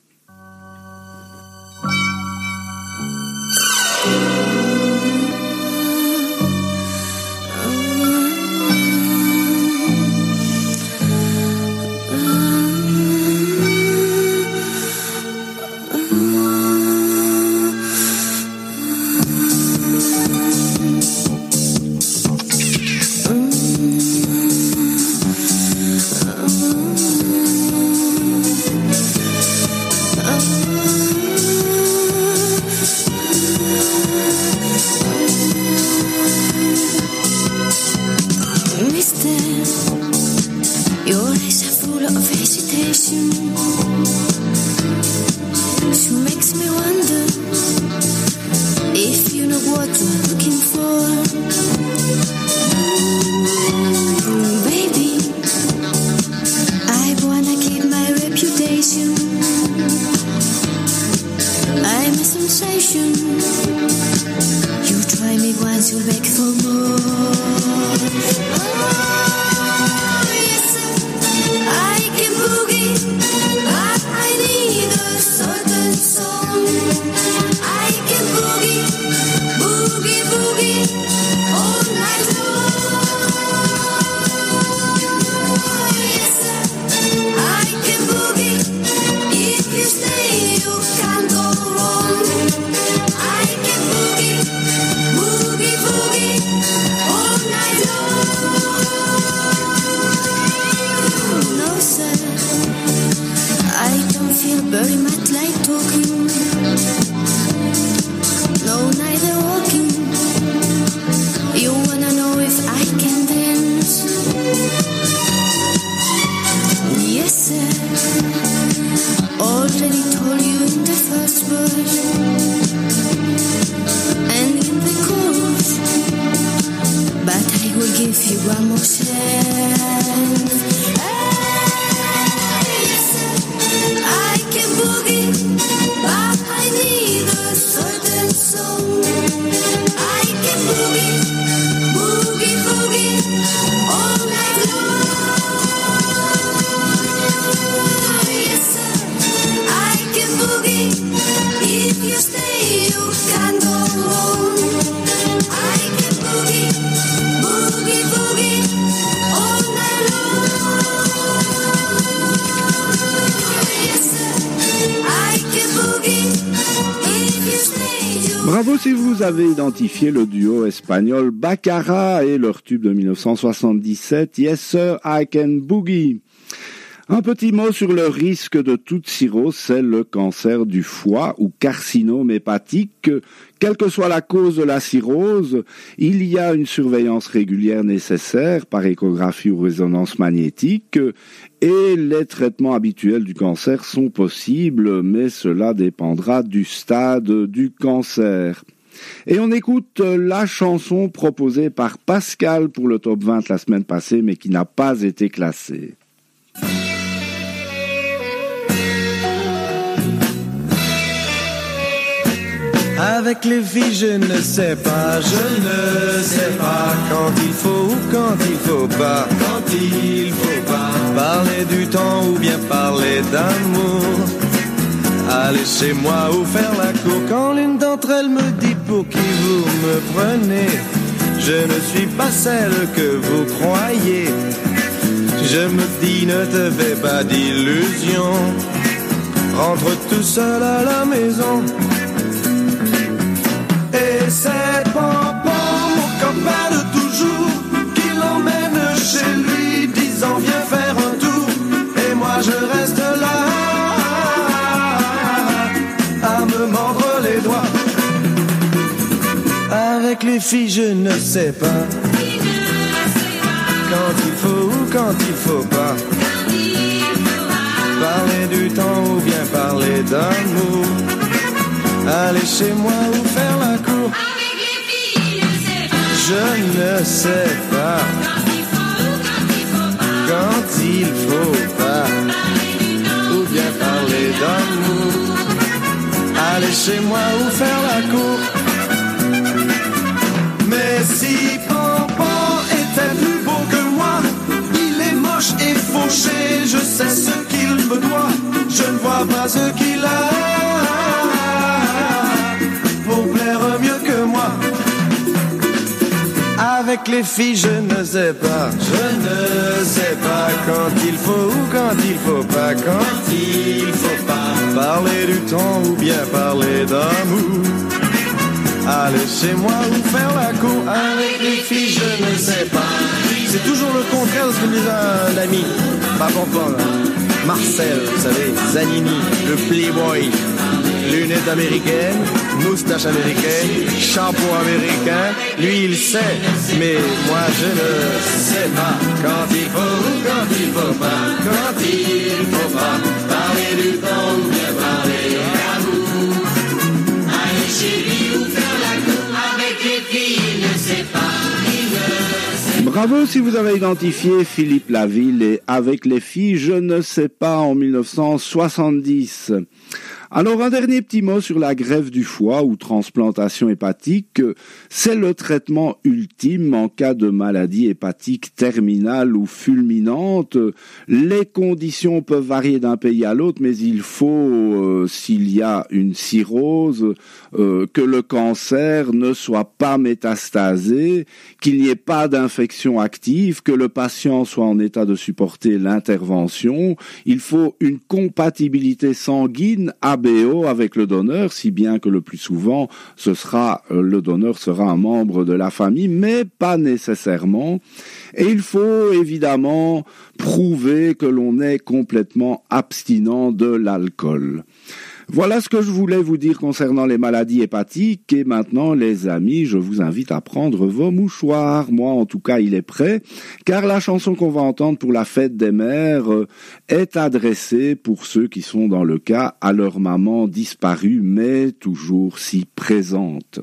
Bravo si vous avez identifié le duo espagnol Baccara et leur tube de 1977, Yes Sir, I Can Boogie. Un petit mot sur le risque de toute cirrhose, c'est le cancer du foie ou carcinome hépatique. Quelle que soit la cause de la cirrhose, il y a une surveillance régulière nécessaire par échographie ou résonance magnétique et les traitements habituels du cancer sont possibles, mais cela dépendra du stade du cancer. Et on écoute la chanson proposée par Pascal pour le top 20 la semaine passée, mais qui n'a pas été classée. Avec les filles, je ne sais pas quand il faut ou quand il faut pas, parler du temps ou bien parler d'amour, aller chez moi ou faire la cour. Quand l'une d'entre elles me dit pour qui vous me prenez, je ne suis pas celle que vous croyez. Je me dis ne te fais pas d'illusions, rentre tout seul à la maison. Et c'est Pampan, mon copain de toujours, qui l'emmène chez lui, disant viens faire un tour. Et moi je reste là, à me mordre les doigts. Avec les filles je ne sais pas, quand il faut ou quand il faut pas, parler du temps ou bien parler d'amour, aller chez moi ou faire la cour. Avec les filles, je ne sais pas, quand il faut pas, ou bien parler d'amour, aller chez moi ou faire la cour. Mais si Pampan était plus beau penché, je sais ce qu'il me doit, je ne vois pas ce qu'il a pour plaire mieux que moi. Avec les filles, je ne sais pas quand il faut ou quand il faut pas, quand il faut pas parler du temps ou bien parler d'amour. Aller chez moi ou faire la cour. Avec les filles, je ne sais pas. C'est toujours le contraire de ce que me disait un ami, pas bon, Marcel, vous savez, Zanini, le playboy, lunettes américaines, moustache américaine, shampoing américain. Lui, il sait, mais moi, je ne sais pas. Quand il faut ou quand il faut pas, quand il faut pas parler du temps ou bien parler d'amour. Aller chez lui ou faire la cour. Avec les filles, il ne sait pas. Bravo si vous avez identifié Philippe Laville et Avec les filles, je ne sais pas, en 1970. Alors, un dernier petit mot sur la greffe du foie ou transplantation hépatique. C'est le traitement ultime en cas de maladie hépatique terminale ou fulminante. Les conditions peuvent varier d'un pays à l'autre, mais il faut, s'il y a une cirrhose, que le cancer ne soit pas métastasé, qu'il n'y ait pas d'infection active, que le patient soit en état de supporter l'intervention. Il faut une compatibilité sanguine ABO avec le donneur, si bien que le plus souvent, le donneur sera un membre de la famille, mais pas nécessairement. Et il faut évidemment prouver que l'on est complètement abstinent de l'alcool. Voilà ce que je voulais vous dire concernant les maladies hépatiques. Et maintenant, les amis, je vous invite à prendre vos mouchoirs. Moi, en tout cas, il est prêt, car la chanson qu'on va entendre pour la fête des mères est adressée, pour ceux qui sont dans le cas, à leur maman disparue, mais toujours si présente.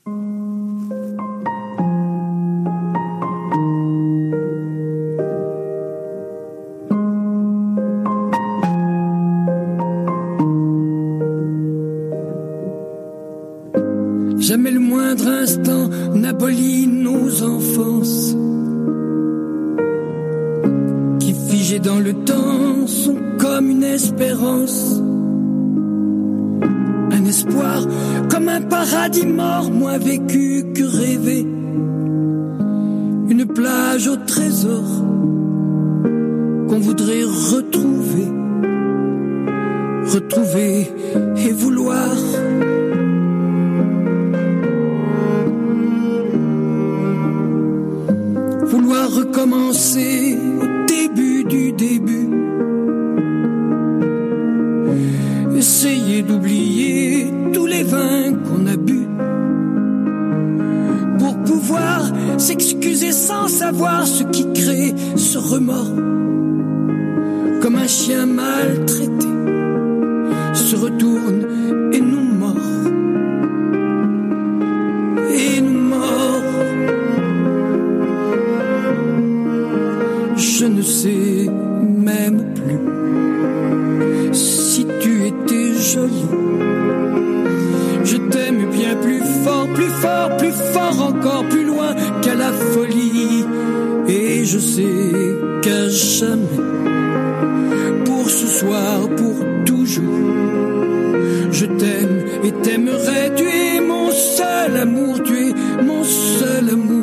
Jamais le moindre instant n'abolit nos enfances, qui figées dans le temps sont comme une espérance, un espoir comme un paradis mort, moins vécu que rêvé, une plage au trésor qu'on voudrait retrouver et vouloir. Vouloir recommencer au début du début, essayer d'oublier tous les vins qu'on a bu, pour pouvoir s'excuser sans savoir ce qui crée ce remords, comme un chien maltraité se retourne et nous mord. Je ne sais même plus si tu étais jolie. Je t'aime bien plus fort, plus fort, plus fort encore, plus loin qu'à la folie. Et je sais qu'à jamais, pour ce soir, pour toujours, je t'aime et t'aimerai. Tu es mon seul amour, tu es mon seul amour.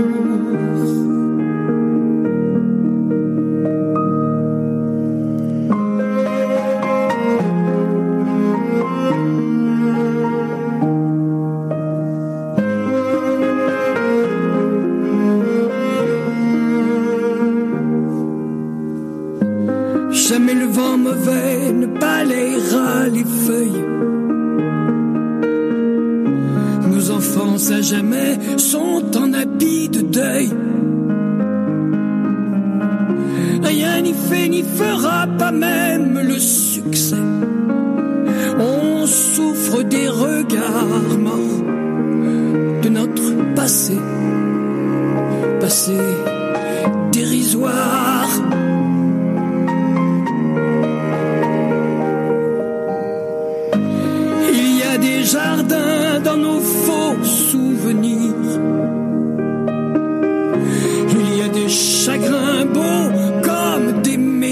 Jamais le vent mauvais ne balayera les feuilles. Nos enfances à jamais sont en habit de deuil. Rien n'y fait ni fera, pas même le succès. On souffre des regards morts de notre passé, passé dérisoire. Des jardins dans nos faux souvenirs. Il y a des chagrins beaux comme des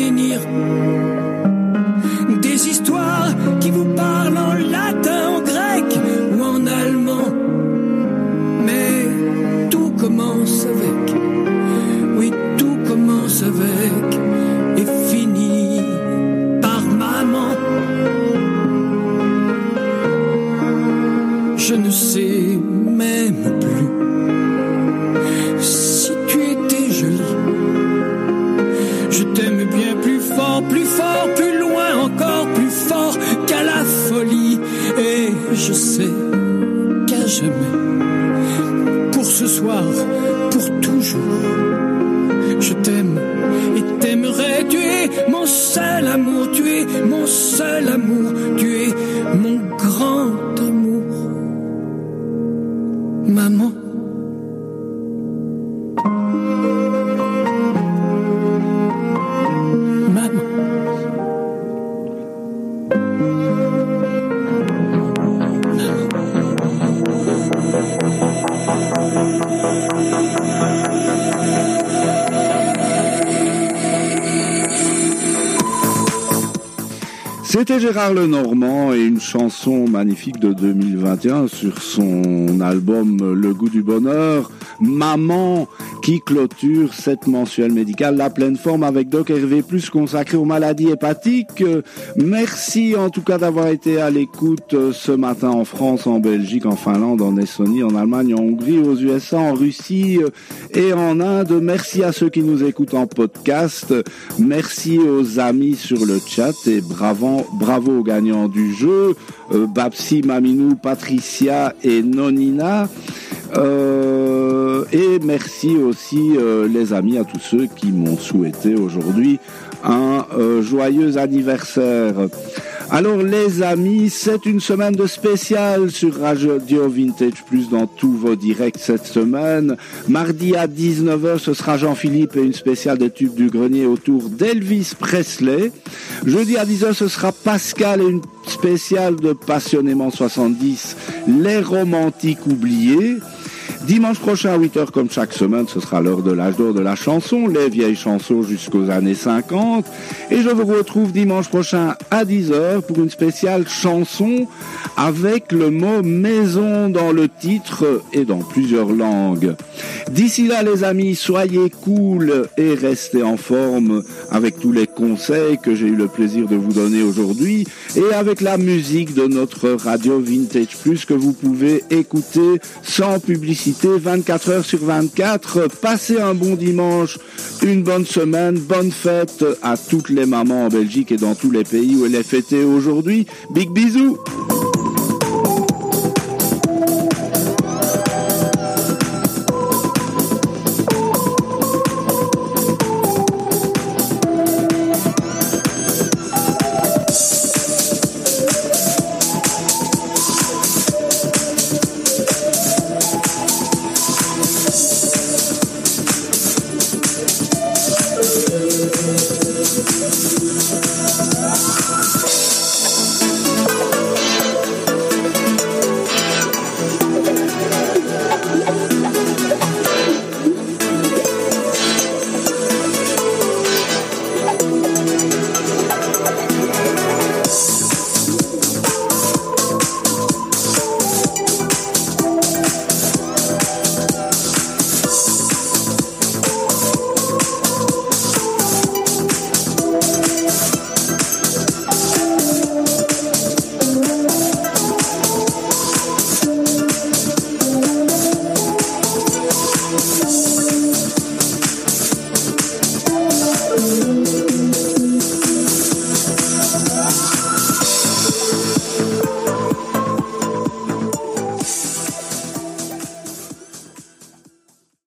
sais même plus si tu étais jolie. Je t'aime bien plus fort, plus loin encore, plus fort qu'à la folie. Et je sais qu'à jamais, pour ce soir, pour toujours, je t'aime et t'aimerai. Tu es mon seul amour, tu es mon seul amour, tu es mon grand amour. Maman. C'était Gérard Lenormand et une chanson magnifique de 2021 sur son album Le Goût du Bonheur, Maman, qui clôture cette mensuelle médicale La Pleine Forme avec Doc Hervé Plus consacré aux maladies hépatiques. Merci en tout cas d'avoir été à l'écoute ce matin en France, en Belgique, en Finlande, en Estonie, en Allemagne, en Hongrie, aux USA, en Russie et en Inde. Merci à ceux qui nous écoutent en podcast. Merci aux amis sur le chat et bravo aux gagnants du jeu, Babsi, Maminou, Patricia et Nonina. Et merci aussi les amis à tous ceux qui m'ont souhaité aujourd'hui un joyeux anniversaire. Alors les amis, c'est une semaine de spécial sur Radio Vintage Plus dans tous vos directs cette semaine. Mardi à 19h, ce sera Jean-Philippe et une spéciale des tubes du grenier autour d'Elvis Presley. Jeudi à 10h, ce sera Pascal et une spéciale de Passionnément 70, les romantiques oubliés. Dimanche prochain à 8h, comme chaque semaine, ce sera l'heure de l'âge d'or de la chanson, les vieilles chansons jusqu'aux années 50. Et je vous retrouve dimanche prochain à 10h pour une spéciale chanson avec le mot maison dans le titre et dans plusieurs langues. D'ici là, les amis, soyez cool et restez en forme avec tous les conseils que j'ai eu le plaisir de vous donner aujourd'hui et avec la musique de notre radio Vintage Plus que vous pouvez écouter sans publicité 24 heures sur 24. Passez un bon dimanche, une bonne semaine, bonne fête à toutes les mamans en Belgique et dans tous les pays où elle est fêtée aujourd'hui. Big bisous!